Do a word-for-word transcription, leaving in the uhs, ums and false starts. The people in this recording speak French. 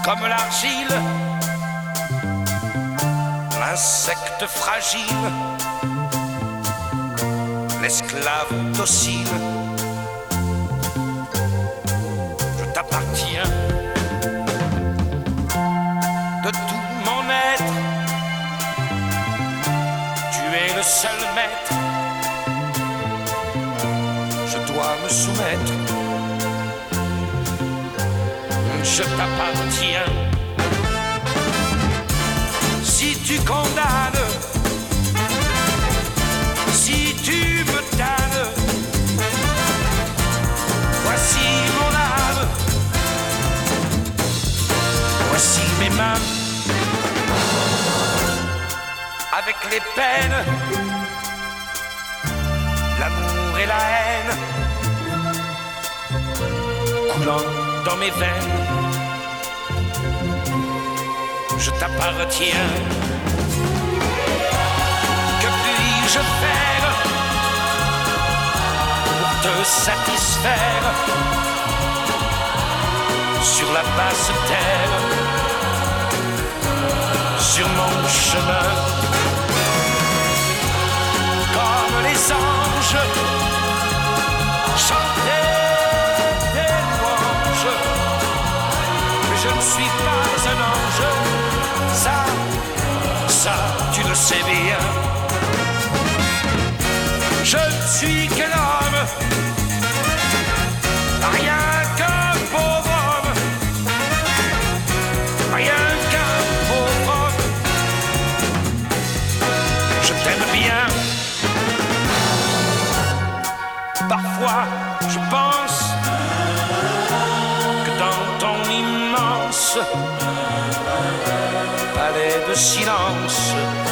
comme l'argile, l'insecte fragile, l'esclave docile. Je t'appartiens de tout mon être. Tu es le seul maître. Je dois me soumettre. Je t'appartiens. Si tu condamnes, si tu me damnes, voici mon âme, voici mes mains, avec les peines, l'amour et la haine, coulant dans mes veines. Je t'appartiens. Que puis-je faire pour te satisfaire sur la basse terre, sur mon chemin, comme les anges chanter des louanges. Mais je ne suis pas un ange. Ça, ça, tu le sais bien. Je ne suis qu'un homme, rien qu'un pauvre homme, rien qu'un pauvre homme. Je t'aime bien. Parfois, je pense que dans ton immense palais de silence,